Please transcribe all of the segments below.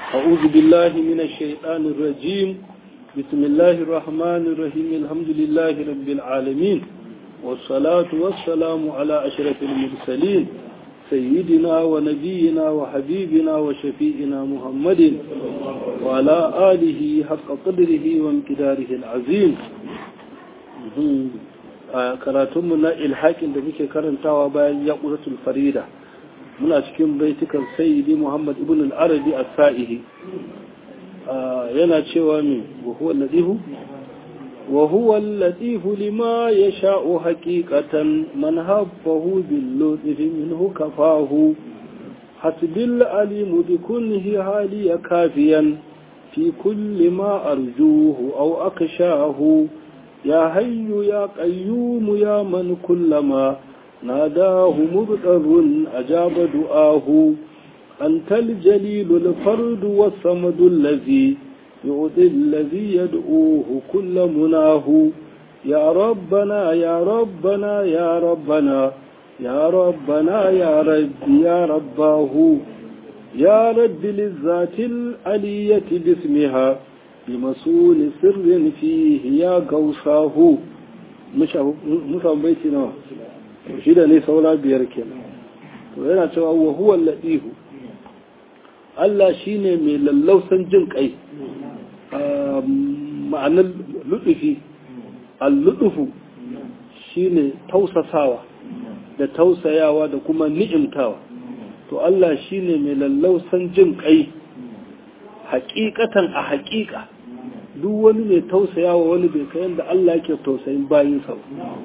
أعوذ بالله من الشيطان الرجيم. بسم الله الرحمن الرحيم. الحمد لله رب العالمين، والصلاة والسلام على أشرف المرسلين سيدنا ونبينا وحبيبنا وشفيئنا محمد وعلى آله حق قدره وامتداره العظيم. karatunmu na ilhakin da muke karantawa bayan yaƙuratul farida muna cikin baitukan sayyidi Muhammad ibn al-Arabi as-Sa'ihi. yana cewa min wa huwa al-latifu lima yasha'u haqiqatan man habbahu bil lutfi minhu kafahu hasbil alim bi kullihi hali kafiyan fi kulli ma arjuhu aw akshahu يا حي يا قيوم يا من كلما ناداه مضطر أجاب دعاه أنت الجليل الفرد والصمد الذي يعطي الذي يدعوه كل مناه يا ربنا يا ربنا يا ربنا يا ربنا يا ربي يا رباه يا رب للذات العلية باسمها بمسؤول سر فيه يا غوثاه. musan baiti nawa shi da ne saura biyar kenan. To yana cewa wa huwa al-latifu, Allah shine mai lallausan jin kai. ma'anar lutufi al-lutufu shine tausasawa da tausayawa da kuma ni'imtawa. To Allah shine mai lallausan jin kai hakikatan a hakika. Duk wani mai tausayawa wani bai kayan da Allah yake tausayin bayinsa.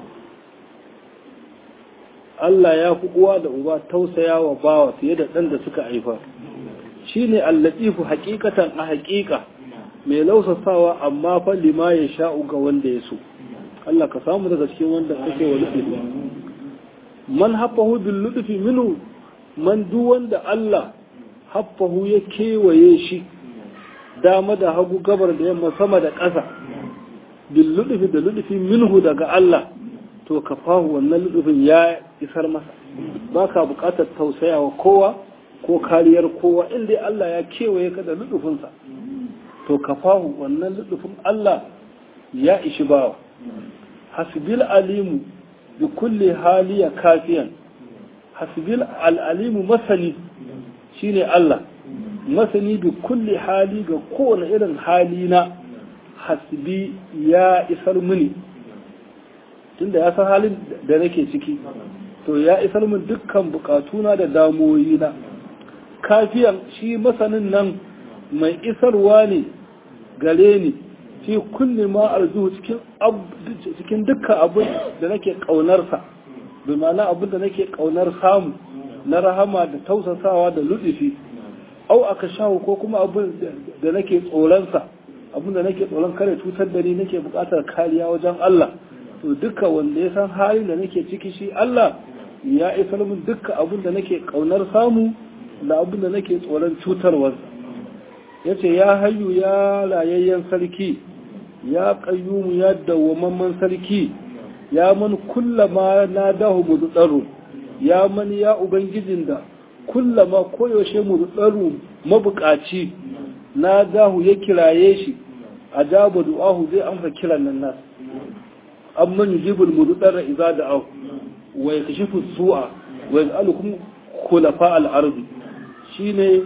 Allah ya fi uwa da uba tausayawa bawa fiye da ɗan da suka haifa. Shi ne allatifu hakikatan a hakika mai lausasawa amma fa lima ya sha'u ga wanda ya so. Allah ka samu daga cikin wanda kake wa lutufi. Man haffahu bil lutufi minu, man duk wanda Allah haffahu ya kewaye shi dama da hagu gabar da yamma sama da ƙasa bil ludufi da ludufi minhu daga Allah, to kafahu wannan ludufin ya isar masa. Baka buƙatar tausayawa kowa ko kariyar kowa, inda Allah ya kewaye ka da ludufinsa to kafahu wannan ludufin Allah ya ishi bawa. Hasbil alimu bi kulli haliya kafiyan. Hasbil al-alimu masani shine Allah, masani bi kulli hali ga kowane irin hali na hasbi ya isar mini, tunda ya san halin da nake ciki to ya isar min dukkan bukatuna da damuwoyina. Kafiyan shi masanin nan mai isarwa ne gare ni fi kulli ma arzu cikin dukkan abin da nake kaunarsa, bi ma'ana abin da nake kaunar samu na rahama da tausasawa da lutufi. Au aka shawo ko kuma abin da nake tsoronsa, abin da nake tsoron kare cutar da ni nake buƙatar kariya wajen Allah. To duka wanda ya san halin da nake ciki shi Allah ya isar min duka abin da nake ƙaunar samu da abin da nake tsoron cutarwarsa. Yace ya hayyu ya rayayyen sarki, ya qayyumu ya dawwamamman sarki, ya man kullama nadahu muddaru, ya man ya ubangijin da kullama koyaushe mu tsaro mabukaci na dahu ya kiraye shi a jaba du'ahu zai amsa kiran nan nasu. Amma yujibul mudarra idza da'ahu wa yakashifu su'a wa yaj'alukum khulafa al-ard. Shine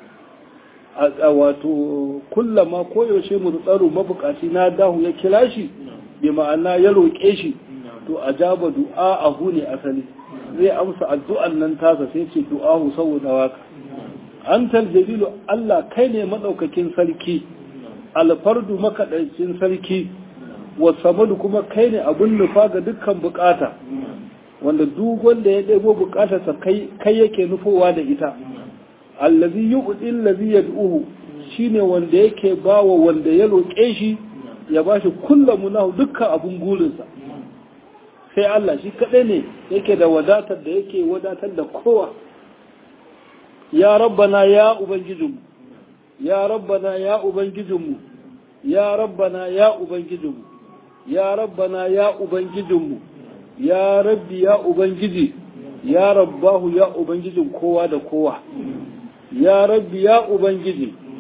wato kullama koyaushe mu tsaro mabukaci na dahu ya kira shi bi ma'ana ya roke shi, to ajaba du'ahu ne asali, zai amsa addu'an nan tasa sai ce du'ahu saboda waka. Antal jalilu, Allah kai ne madaukakin sarki, alfardu makadaicin sarki, wasamadu kuma kai ne abun nufa ga dukkan bukata, wanda duk wanda ya ɗebo bukatarsa kai yake nufowa da ita. Allazi yu'ti allazi yad'uhu, shine wanda yake bawa wanda ya roƙe shi ya bashi kullamunahu dukkan abun gurinsa. Sai Allah shi kaɗai ne yake da wadatar da yake wadatar da kowa. Ya rabbana ya ubangijinmu, ya rabbana ya ubangijinmu, ya rabbana ya ubangijinmu, ya rabbana ya ubangijinmu, ya rabbi ya ubangiji, ya rabbahu ya ubangijin kowa da kowa. Ya rabbi ya ubangiji,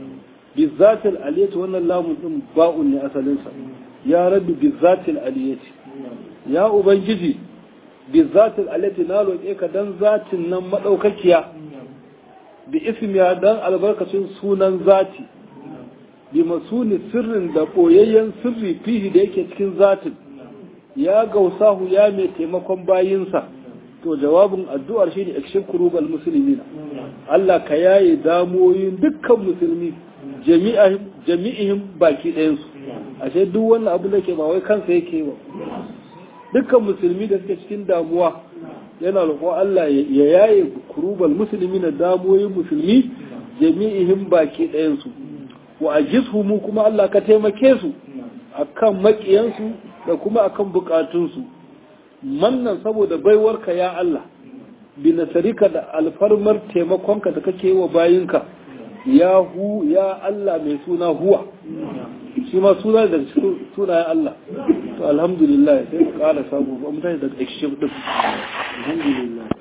bizatil aliyati wannan lamun din ba'un ne asalinsa ya rabbi bizatil aliyati ya ubangiji bizatil aliyati na roƙe ka dan zatin nan madaukakiya bi ismiya dan albarkacin sunan zati bi masuni sirrin da boyayyen sirri fihi da yake cikin zatin ya gausahu ya mai taimakon bayinsa to jawabin addu'ar shine akshin kurubal muslimina Allah ka yaye damoyin dukkan musulmi jami'ihim baki ɗayan su ashe duk wannan abu da ke ba wai kansa yake ba dukkan musulmi da suke cikin damuwa yana roƙo Allah ya yaye kurubal muslimina damoyin musulmi jami'ihim baki ɗayan su wa ajizhum kuma Allah ka taimake su akan makiyansu da kuma akan bukatunsu mannan saboda baiwarka ya Allah bi nasarika da alfarmar taimakonka da kake wa bayinka ya Allah mai suna huwa shi ma suna da sunayen Allah to alhamdulillah sai mu ƙara samu ba mutane daga ikshif din alhamdulillah